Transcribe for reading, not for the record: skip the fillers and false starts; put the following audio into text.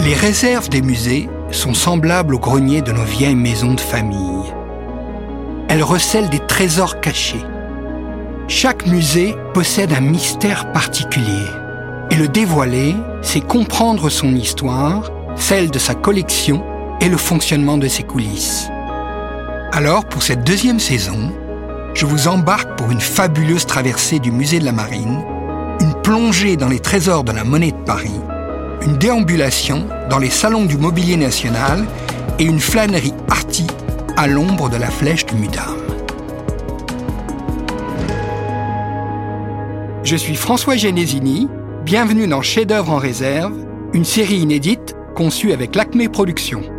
Les réserves des musées sont semblables aux greniers de nos vieilles maisons de famille. Elles recèlent des trésors cachés. Chaque musée possède un mystère particulier. Et le dévoiler, c'est comprendre son histoire, celle de sa collection et le fonctionnement de ses coulisses. Alors, pour cette deuxième saison, je vous embarque pour une fabuleuse traversée du musée de la Marine, une plongée dans les trésors de la monnaie de Paris, une déambulation dans les salons du mobilier national et une flânerie arty à l'ombre de la flèche du Mudam. Je suis François Genesini, bienvenue dans Chef-d'œuvre en réserve, une série inédite conçue avec l'Acme Productions.